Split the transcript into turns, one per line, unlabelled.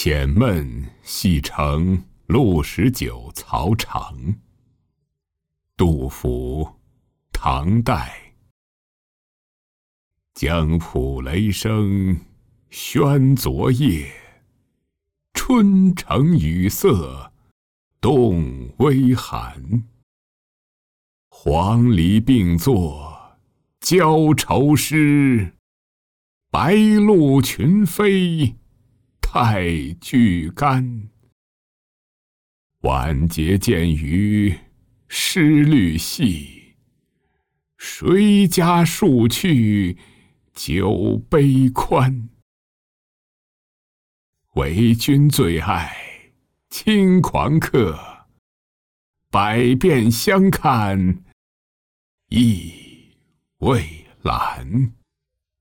浅闷细成陆19曹长。杜甫，唐代。江浦雷声喧昨夜，春城雨色动微寒。黄鹂并作交愁诗，白鹭群飞太俱干。晚节见于诗律细，谁家数去酒杯宽。为君最爱轻狂客，百遍相看亦未阑。